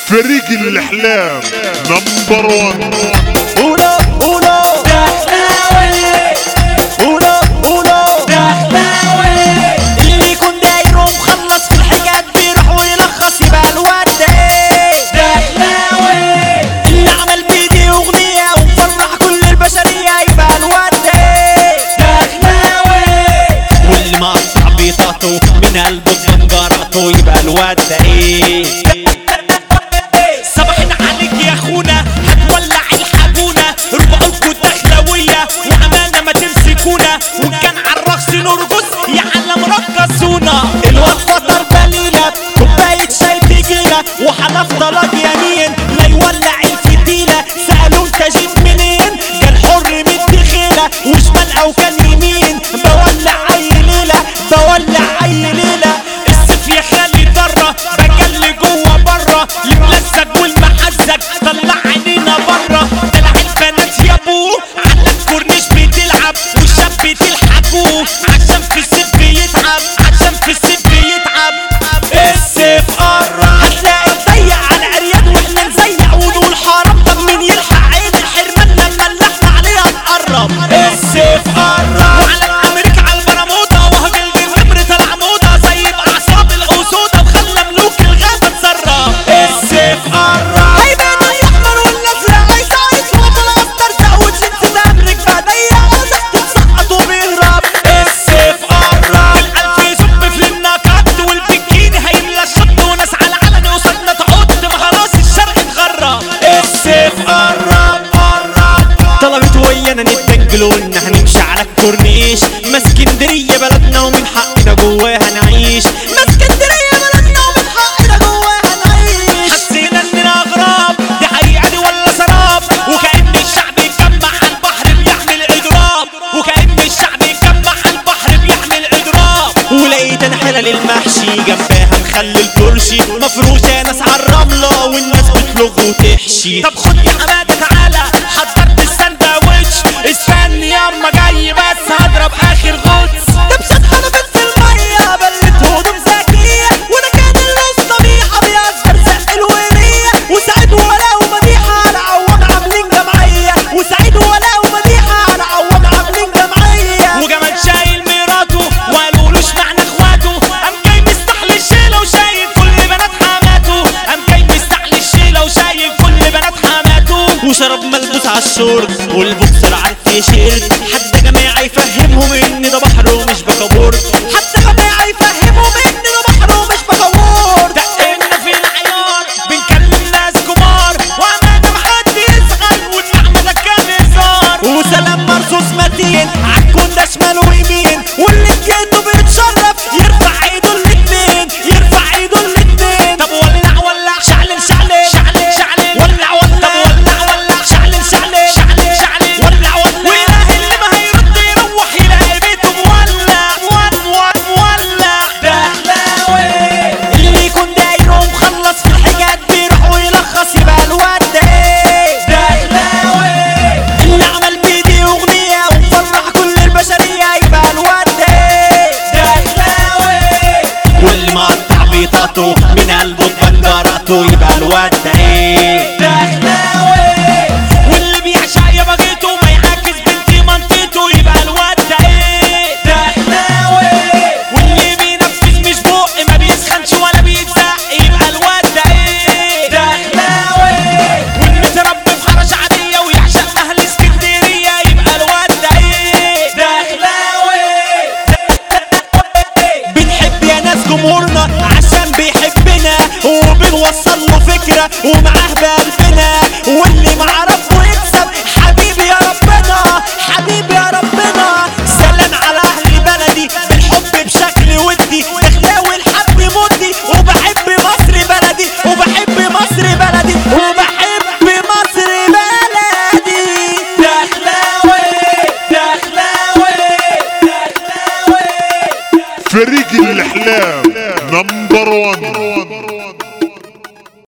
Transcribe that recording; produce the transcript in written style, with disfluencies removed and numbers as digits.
فريق الأحلام نمبر 1. أولو أولو دخلاوي، أولو أولو دخلاوي. اللي يكون داير ومخلص في الحاجات بيروح ويلخص يبقى الواد ده ايه دخلاوي. اللي عمل بيدي أغنية ومفرح كل البشرية يبقى الواد ده ايه دخلاوي. واللي مقطع بيطاطه من قلبه بمجرته يبقى الواد ده ايه. هتولع الحاجونة ربعكوا الدخلاوية وأمانة ما تمسكونا، وإن كان عالرقص نرقص يا عالم رقصونا. الوقفة ضربة ليلة كوباية شاي تجينا وهنفضل يمين لا يولع الفتيلة. سألوا انت جيت منين؟ كان حر من الدخيلة وشمال أو كان يمين. بولع أي ليلة بولع أي ليلة. السيف يا خالي ضرة بجلي جوه برة الملزق والمحزق طلع عينينا برة. دلع البنات يا ابوه على الكورنيش بتلعب والشاب بتلحقوه عشان في السيف بيتعب عشان في السيف بيتعب. السيف قرب هتلاقي تضيق على العريان واحنا نزيق ونقول حرام. طب مين يلحق عين الحرمان لما اللحمة عليها تقرب. السيف قرب وعلى الامريكا على البرمودا وهو جلد النمر طلع موضة زي باعصاب الاسودة وخلى ملوك الغابة تسرب. السيف قرب هيبان الاحمر والازرق عايز وابو الاخضر وجنس الامريك بداية عايزك تتسقط وبيهرب. السيف قرب الالف يصب في النكات والبكين هيملى الشط وناس على علن قصادنا تعود ما خلاص الشرق اتغرب. السيف قرب طلبت ويانا نتدجل وإن هنمشي على الكورنيش. ما اسكندرية بلدنا ومن حقنا جواها نعيش. ما اسكندرية بلدنا ومن حقنا جواها نعيش. حسينا اننا اغراب دي حقيقة دي ولا سراب. وكأن الشعب يتجمع على البحر بيعمل اضراب. وكأن الشعب يتجمع على البحر بيعمل اضراب. ولقيت انا حلل المحشي جنبها مخلي الكرسي مفروشة ناس على الرملة والناس بتلغ وتحشي. طب خد يا حمادة تعالى حضرت الساندوتش استني ياما جاي بس هضرب اخر غطس. دبشت حنفت في المية بلت هدوم زكية وانا كان اللص طبيعة بيأثر زق الولية. وسعيد ولا ومديحة على عوض عاملين جمعية. وسعيد ولا ومديحة على عوض عاملين جمعية. وجمال شايل ميراته وقالولوش معنى اخواته. قام جاي مستحلي الشيلة وشايل كل بنات حماته. قام جاي مستحلي الشيلة وشايل كل بنات حماته. وشرب ملبوس عالشورت والبوكسر عالتيشيرت. حتى جماعة يفهمهم ان ده بحر ومش بكابورت. حتى جماعة يفهمهم ان ده بحر ومش بكابورت. دقنا في العيار بنكلم ناس كبار وامانة محد يزعل والنعمة ده كان هزار. وسلام مرصوص متين عالكون ده شمال ويمين. واللي بجيته بيتشرف يرفع ايده الاتنين يرفع ايده الاتنين. طب ولع ولع شعلن شعلن شعلن شعلن ولع ولع. طب ولع ولع شعلن شعلن شعلن شعلن ولع ولع. واله اللي ما هيرد يروح يلاقي بيته مولع مولع مولع دخلاوي. اللي يكون داير ومخلص في الحاجات بيروح ويلخص يبقى الواد ده ايه دخلاوي. اللي عمل بيدي اغنية ومفرح كل البشرية يبقى الواد ده ايه دخلاوي. واللي مقطع بيطاطه من قلبه بمجرته يبقى الواد ده ايه دخلاوي. واللي بيعشق يا بجيته ما يعاكس بنتي منطقته يبقى الواد ده ايه دخلاوي. واللي بينفذ مش بق ما بيسخنش ولا بيتزق يبقى الواد ده ايه دخلاوي. والمتربي في حرش عادية ويعشق اهل اسكندرية يبقى الواد ده ايه دخلاوي. بنحب يا ناس جمهورنا عشان بيحبنا وبنوصل له فكرة ومعاه بقلبنا. واللي مع ربه يكسب حبيبي يا ربنا حبيبي يا ربنا. سلام على اهل بلدي بالحب بشكل ودي. دخلاوي الحب مودي وبحب مصر بلدي وبحب مصر بلدي وبحب مصر بلدي دخلاوي دخلاوي دخلاوي. فريق الأحلام